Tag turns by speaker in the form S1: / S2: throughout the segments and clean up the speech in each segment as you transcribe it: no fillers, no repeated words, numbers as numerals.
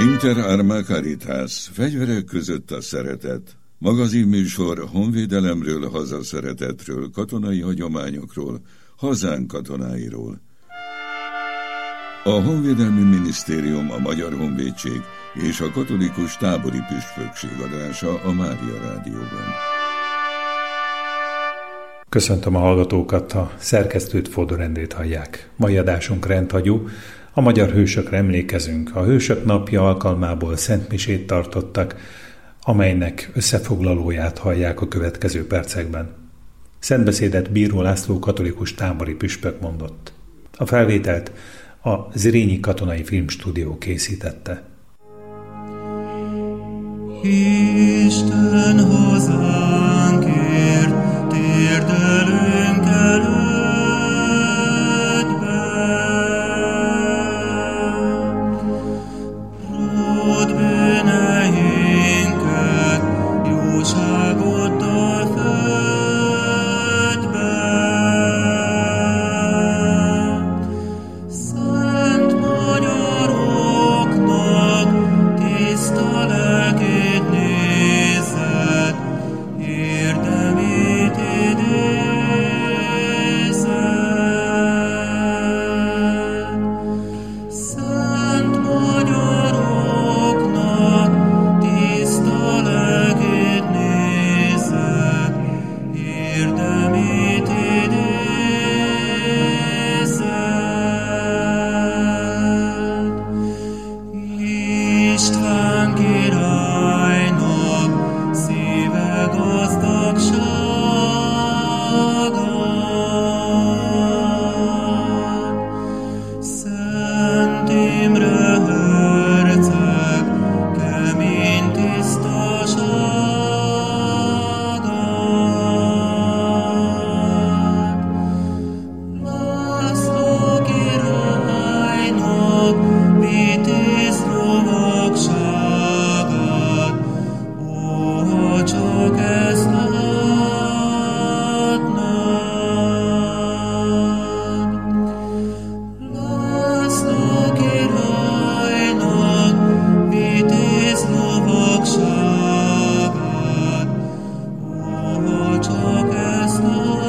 S1: Inter Arma Caritas, fegyverek között a szeretet. Magazinműsor honvédelemről, hazaszeretetről, katonai hagyományokról, hazánk katonáiról. A Honvédelmi Minisztérium, a Magyar Honvédség és a Katolikus Tábori Püspökség adása a Mária Rádióban.
S2: Köszöntöm a hallgatókat, a szerkesztőt, Fodor Endrét hallják. Mai adásunk rendhagyó, a magyar hősökre emlékezünk. A Hősök napja alkalmából szentmisét tartottak, amelynek összefoglalóját hallják a következő percekben. Szentbeszédet Bíró László katolikus tábori püspök mondott. A felvételt a Zrínyi Katonai Filmstúdió készítette.
S3: Isten hazánkért térdelünk előttbe, ród bűneinket, jóságoddal földbe. Szent magyaroknak tiszta lelkét nézed, érdemét idézed. Szent magyaroknak tiszta lelkét nézed, érdemét idézed. István királynak szíve gazdagságát, Szent Imre herceg kemény tisztaságát, László királynak vitéz lovagságát, ó, ha csak ezt látnád. László királynak vitéz lovagságát, ó, ha csak ezt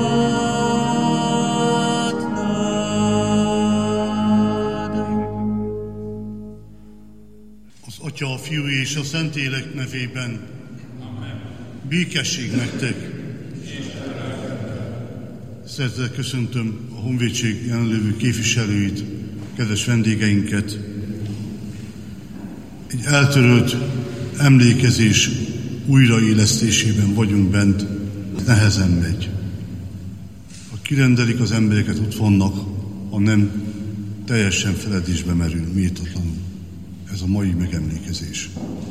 S3: látnád.
S4: Az Atya, a Fiú és a Szentlélek nevében. Békesség nektek! Szeretettel köszöntöm a Honvédség jelenlévő képviselőit, kedves vendégeinket. Egy eltörölt emlékezés újraélesztésében vagyunk bent, nehezen megy. Ha kirendelik az embereket, ott vannak, ha nem, teljesen feledésbe merül, méltatlanul. Ez a mai megemlékezés.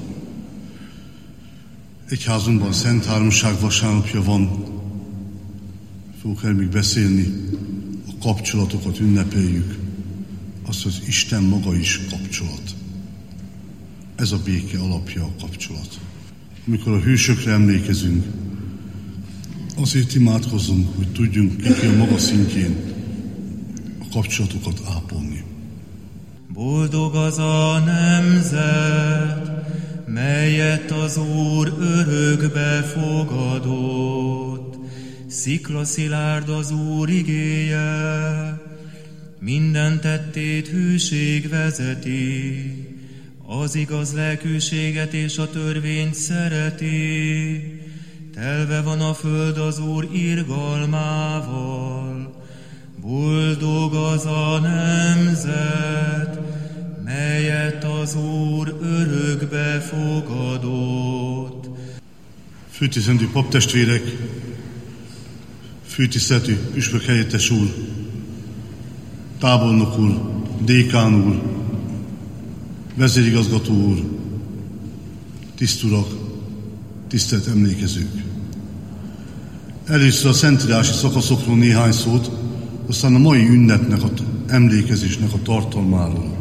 S4: Egyházunkban Szent Háromság vasárnapja van, fogok el még beszélni, a kapcsolatokat ünnepeljük, azt, hogy Isten maga is kapcsolat. Ez a béke alapja, a kapcsolat. Amikor a hősökre emlékezünk, azért imádkozunk, hogy tudjunk ki a maga szintjén a kapcsolatokat ápolni.
S3: Boldog az a nemzet, melyet az Úr örökbe fogadott. Sziklaszilárd az Úr igéje, minden tettét hűség vezeti. Az igaz lelkűséget és a törvényt szereti. Telve van a föld az Úr irgalmával. Boldog az a nemzet, melyet az Úr örökbe fogadott.
S4: Főtisztentő paptestvérek, főtiszteletű püspök helyettes úr, tábornok úr, dékán úr, vezérigazgató úr, tiszturak, tisztelt emlékezők. Először a szentírási szakaszokról néhány szót, aztán a mai ünnepnek, az emlékezésnek a tartalmáról.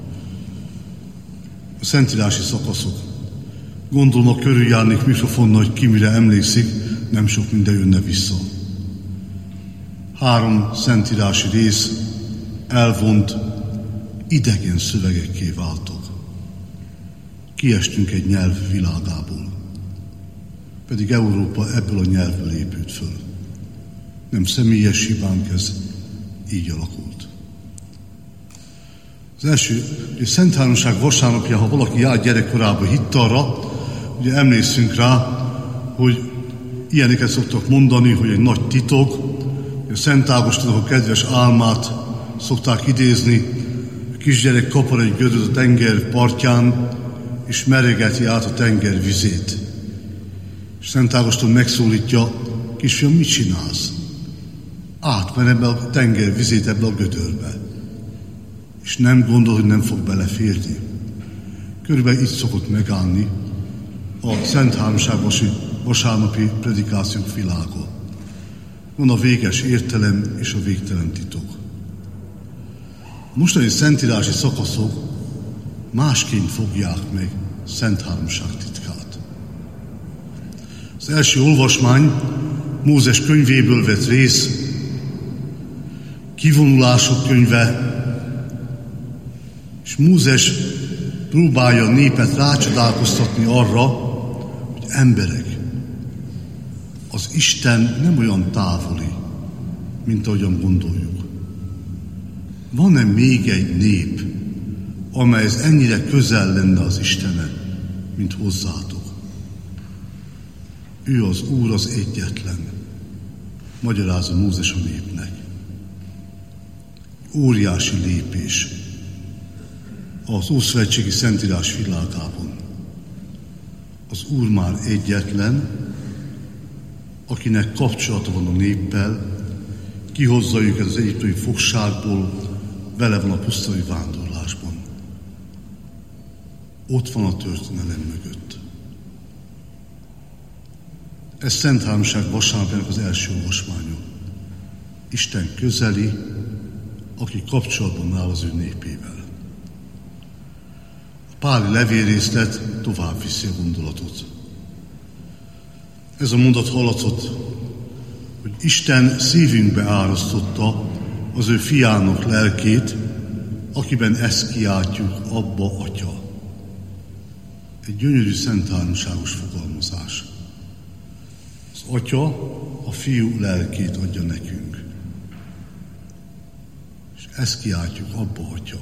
S4: A szentírási szakaszok. Gondolom, körüljárnék mikrofonnal, hogy ki mire emlékszik, nem sok minden jönne vissza. 3 szentírási rész elvont, idegen szövegekké váltak. kiestünk egy nyelv világából. Pedig Európa ebből a nyelvből épült föl. Nem személyes hibánk, ez így alakult. Az első, hogy a Szent Háromság vasárnapja, ha valaki jár gyerekkorában hitt arra, ugye emlékszünk rá, hogy ilyeneket szoktak mondani, hogy egy nagy titok, hogy a Szent Ágostonnak a kedves álmát szokták idézni, a kisgyerek kapar egy gödröt a tenger partján, és meregeti át a tenger vizét. És Szent Ágoston megszólítja, kisfiam, mit csinálsz? Átmer ebbe a tenger vizét ebbe a gödörbe. És nem gondol, hogy nem fog beleférni. Körülbelül itt szokott megállni a Szent Háromság vasárnapi predikációk világa. Van a véges értelem és a végtelen titok. A mostani szentírási szakaszok másként fogják meg Szent Háromság titkát. Az első olvasmány Mózes könyvéből vett rész, kivonulások könyve, és Mózes próbálja a népet rácsodálkoztatni arra, hogy emberek, az Isten nem olyan távoli, mint ahogyan gondoljuk. Van-e még egy nép, amely ennyire közel lenne az Istennek, mint hozzátok? Ő az Úr, az egyetlen, magyarázza Mózes a népnek. Óriási lépés az ószövetségi szentírás világában. Az Úr már egyetlen, akinek kapcsolata van a néppel, kihozza őket az egyiptomi fogságból, vele van a pusztai vándorlásban. Ott van a történelem mögött. Ez Szent Háromság vasárnapjának az első olvasmánya. Isten közeli, aki kapcsolatban áll az ő népével. A páli levélrészlet tovább viszi a gondolatot. Ez a mondat hallatszott, hogy Isten szívünkbe árasztotta az ő fiának lelkét, akiben ezt kiáltjuk, Abba, Atya. Egy gyönyörű Szent Háromságos fogalmazás. Az Atya a Fiú lelkét adja nekünk. És ezt kiáltjuk, Abba, Atya.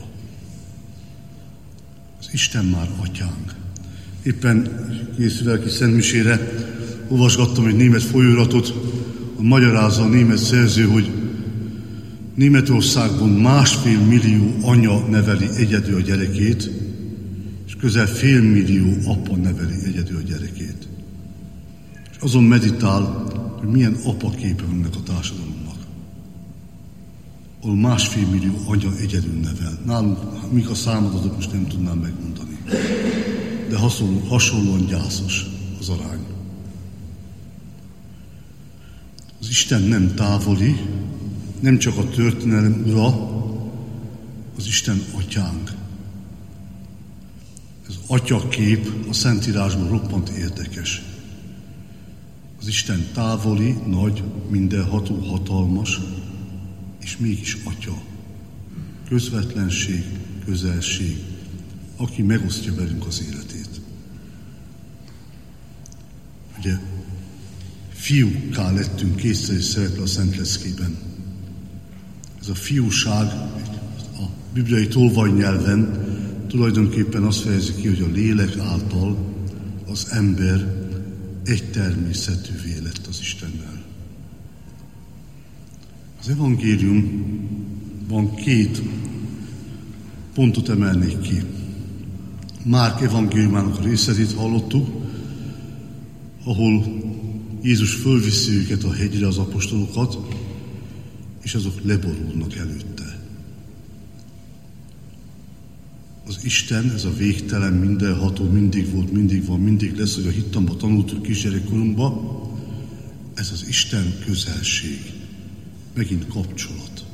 S4: Az Isten már Atyánk. Éppen készül kis szentmisére olvasgattam egy német folyóiratot, magyarázza a német szerző, hogy Németországban 1,5 millió anya neveli egyedül a gyerekét, és közel 1,5 millió apa neveli egyedül a gyerekét. És azon meditál, hogy milyen apaképe van ennek a társadalomnak. Ahol 1,5 millió anya egyedül nevel. Nálunk, mik a számadatok, most nem tudnám megmondani. De hasonlóan gyászos az arány. Az Isten nem távoli, nem csak a történelem ura, az Isten Atyánk. Ez atyakép a Szentírásban roppant érdekes. Az Isten távoli, nagy, mindenható, hatalmas, és mégis Atya. Közvetlenség, közelség, aki megosztja velünk az életét. Ugye, fiúkká lettünk, kétszer is szerepel a Szent Leckében. Ez a fiúság a bibliai tolvajnyelven tulajdonképpen azt fejezi ki, hogy a lélek által az ember egy természetűvé lett az Istennel. Az evangéliumban 2 pontot emelnék ki. Márk evangéliumának a részletét hallottuk, ahol Jézus fölviszi őket a hegyre, az apostolokat, és azok leborulnak előtte. Az Isten, ez a végtelen, mindenható, mindig volt, mindig van, mindig lesz, hogy a hittamban tanultuk kisgyerekkorunkban, ez az Isten közelség, megint kapcsolat.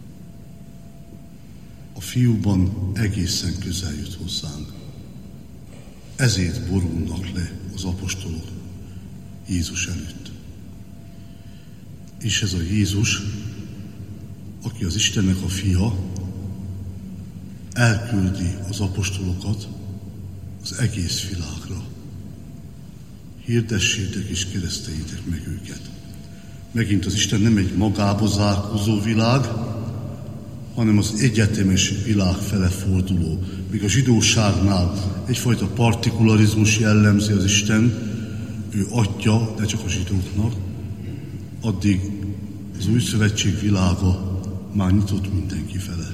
S4: A Fiúban egészen közel jött hozzánk. Ezért borulnak le az apostolok Jézus előtt. És ez a Jézus, aki az Istennek a fia, elküldi az apostolokat, az egész világra. Hirdessétek és kereszteljétek meg őket. Megint az Isten nem egy magába zárkózó világ, hanem az egyetemes világ fele forduló. Míg a zsidóságnál egyfajta partikularizmus jellemzi az Isten, ő atya, de csak a zsidóknak, addig az új szövetség világa már nyitott mindenki fele.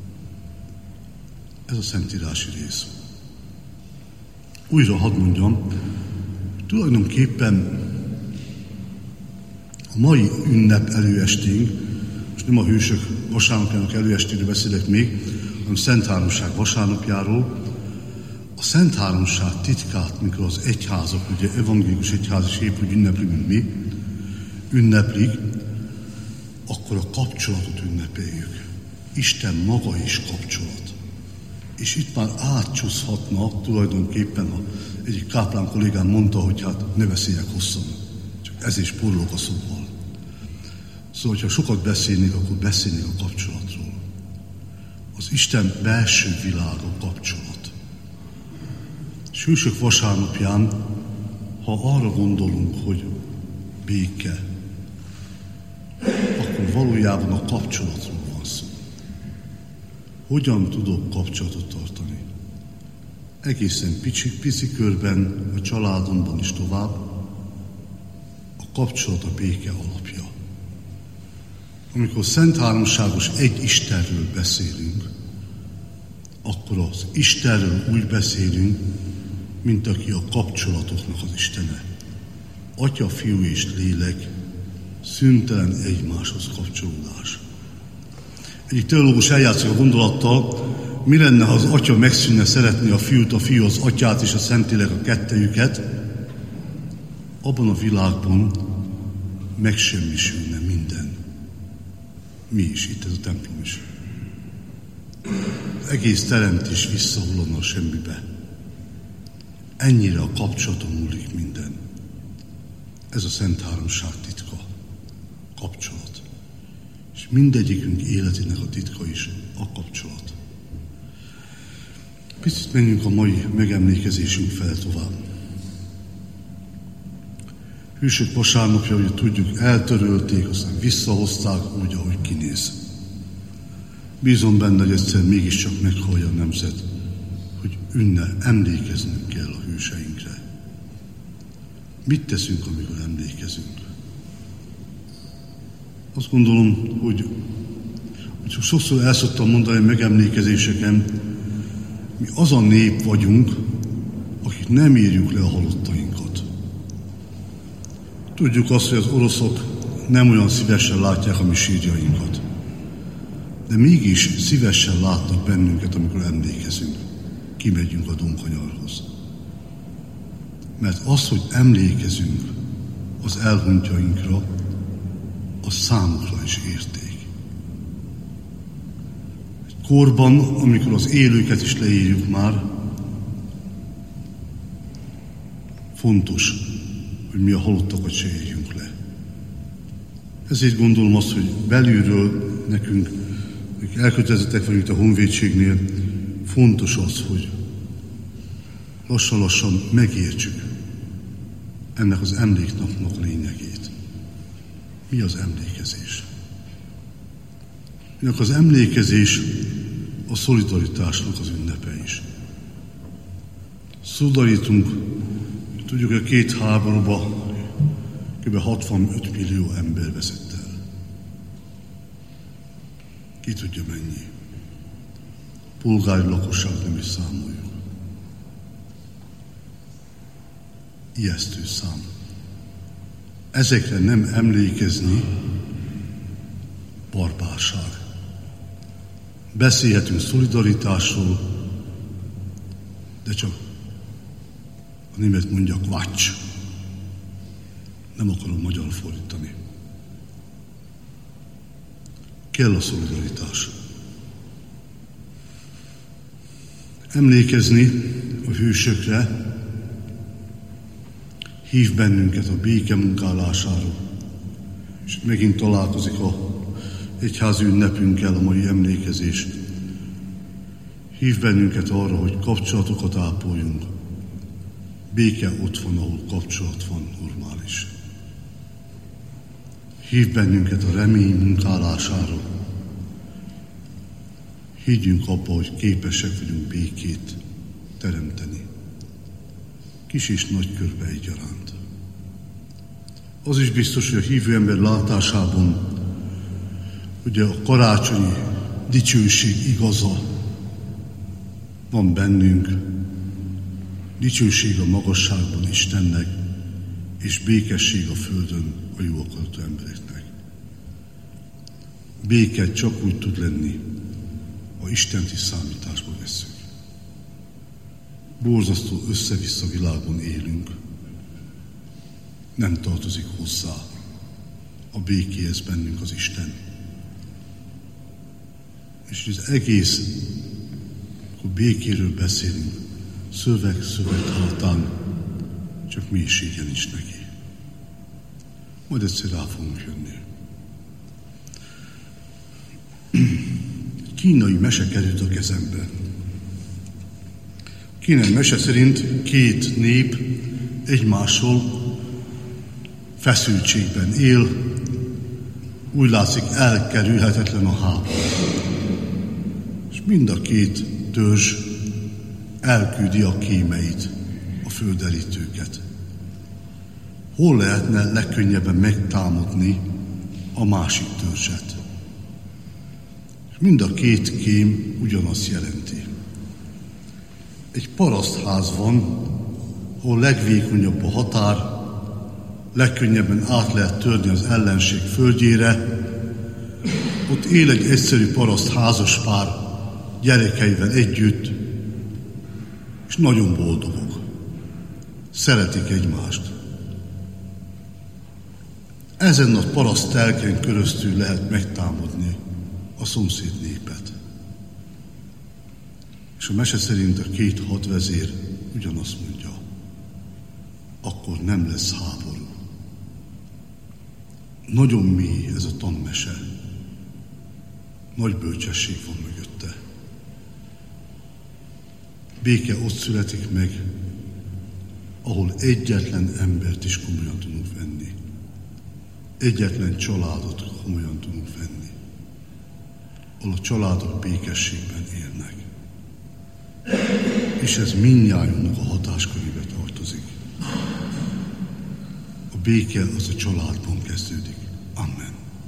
S4: Ez a szentírási rész. Újra hadd mondjam, tulajdonképpen a mai ünnep előesténk, most nem a hősök vasárnapjának előestéről beszélek még, hanem Szent Háromság vasárnapjáról. A Szent Háromság titkát, mikor az egyházak, ugye evangélikus egyház is épp úgy ünnepli, mint mi, ünneplik, akkor a kapcsolatot ünnepeljük. Isten maga is kapcsolat. És itt már átcsúszhatnak tulajdonképpen, egyik káplán kollégám mondta, hogy hát ne beszéljek hosszan, csak ez is porlok a szóval. Szóval, ha sokat beszélnék, akkor beszélnék a kapcsolatról. Az Isten belső világa kapcsolat. És hősök vasárnapján, ha arra gondolunk, hogy béke, akkor valójában a kapcsolatról van szó. Hogyan tudok kapcsolatot tartani? Egészen pici körben, a családomban is tovább, a kapcsolat a béke alapja. Amikor Szent Háromságos egy Istenről beszélünk, akkor az Istenről úgy beszélünk, mint aki a kapcsolatoknak az Istene. Atya, Fiú és Lélek, szüntelen egymáshoz kapcsolódás. Egyik teológus eljátszik a gondolattal, mi lenne, ha az Atya megszűnne szeretni a Fiú az Atyát és a Szentlélek a kettejüket, abban a világban megsemmisülne minden. Mi is, itt ez a templom is. Az egész teremtés visszahullana a semmibe. Ennyire a kapcsolaton múlik minden. Ez a Szent Háromság titka. Kapcsolat. És mindegyikünk életének a titka is a kapcsolat. Picit menjünk a mai megemlékezésünk fel tovább. Hősök vasárnapja, hogy tudjuk, eltörölték, aztán visszahozták úgy, ahogy kinéz. Bízom benne, hogy egyszer mégiscsak meghallja a nemzet, hogy emlékeznünk kell a hőseinkre. Mit teszünk, amikor emlékezünk? Azt gondolom, hogy sokszor el szoktam mondani a megemlékezéseken, mi az a nép vagyunk, akik nem írjuk le a halottainkat. Tudjuk azt, hogy az oroszok nem olyan szívesen látják a mi sírjainkat. De mégis szívesen látnak bennünket, amikor emlékezünk. Kimegyünk a domkanyarhoz. Mert az, hogy emlékezünk az elhunytjainkra, az számukra is érték. Egy korban, amikor az élőket is leírjuk már, fontos, hogy mi a halottakat se írjunk le. Ezért gondolom azt, hogy belülről nekünk, akik elkötelezettek vagyunk a honvédségnél, fontos az, hogy lassan-lassan megértsük ennek az emléknapnak lényegét. Mi az emlékezés? Ennek az emlékezés a szolidaritásnak az ünnepe is. Szolidarítunk, tudjuk, hogy a két háborúba kb. 65 millió ember veszett el. Ki tudja mennyi. Polgári lakosság nem is számoljuk. Ijesztő szám. Ezekre nem emlékezni barbárság. Beszélhetünk szolidaritásról, de csak a német mondja kvacs. Nem akarom magyarul fordítani. Kell a szolidaritás. Emlékezni a hősökre hív bennünket a béke munkálására. És megint találkozik a egyházi ünnepünkkel a mai emlékezés. Hív bennünket arra, hogy kapcsolatokat ápoljunk. Béke ott van, ahol kapcsolat van, normális. Hív bennünket a remény munkálására. Higgyünk abba, hogy képesek vagyunk békét teremteni. Kis és nagy körbe egyaránt. Az is biztos, hogy a hívő ember látásában, hogy a karácsonyi dicsőség igaza van bennünk, dicsőség a magasságban Istennek, és békesség a földön a jó akaratú embereknek. Béke csak úgy tud lenni, ha Istent is számításba vesszük. Borzasztó össze-vissza világon élünk, nem tartozik hozzá a békéhez bennünk az Isten. És az egész, akkor békéről beszélünk, szöveg hátán, csak mélysége nincs neki. Majd egyszer rá fogunk jönni. Kínai mese került a kezembe. Kínai mese szerint két nép egymással feszültségben él, úgy látszik elkerülhetetlen a háború. És mind a két törzs elküldi a kémeit, a földerítőket. Hol lehetne legkönnyebben megtámadni a másik törzset? És mind a két kém ugyanazt jelenti. Egy parasztház van, ahol legvékonyabb a határ, legkönnyebben át lehet törni az ellenség földjére. Ott él egy egyszerű paraszt házaspár gyerekeivel együtt, és nagyon boldogok. Szeretik egymást. Ezen a paraszt telken keresztül lehet megtámadni a szomszéd népet. És a mese szerint a két hadvezér ugyanazt mondja, akkor nem lesz háború. Nagyon mély ez a tanmese. Nagy bölcsesség van mögötte. Béke ott születik meg, ahol egyetlen embert is komolyan tudunk venni. Egyetlen családot komolyan tudunk venni. Ahol a családok békességben élnek. És ez mindnyájunknak a hatáskörébe tartozik. A béke az a családban kezdődik. Amen.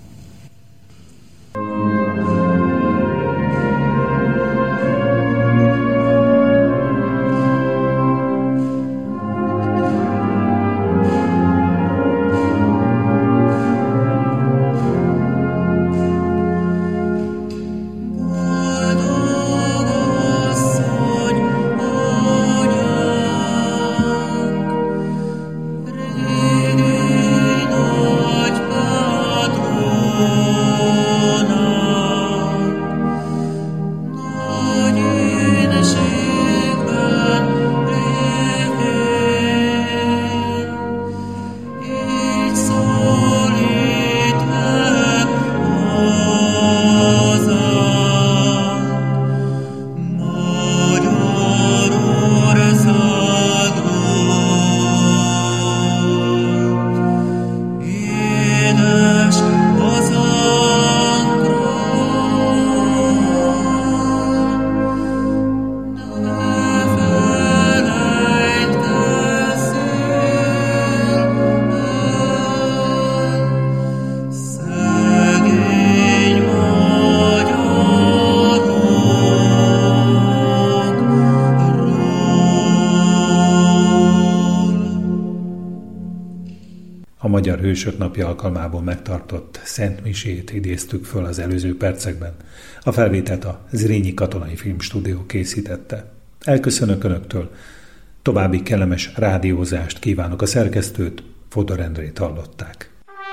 S2: Magyar Hősök Napja alkalmából megtartott szentmisét idéztük föl az előző percekben. A felvételt a Zrínyi Katonai Filmstúdió készítette. Elköszönök Önöktől, további kellemes rádiózást kívánok. A szerkesztőt, Fodor Endrét hallották.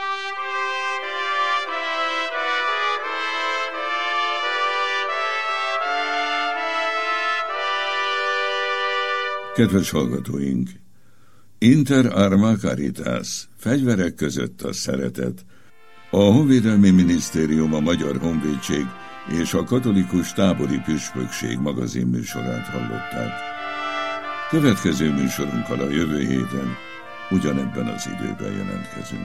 S1: Kedves hallgatóink! Inter arma caritas, fegyverek között a szeretet. A Honvédelmi Minisztérium, a Magyar Honvédség és a katolikus tábori püspökség magazin műsorát hallották. Következő műsorunkkal a jövő héten ugyanebben az időben jelentkezünk.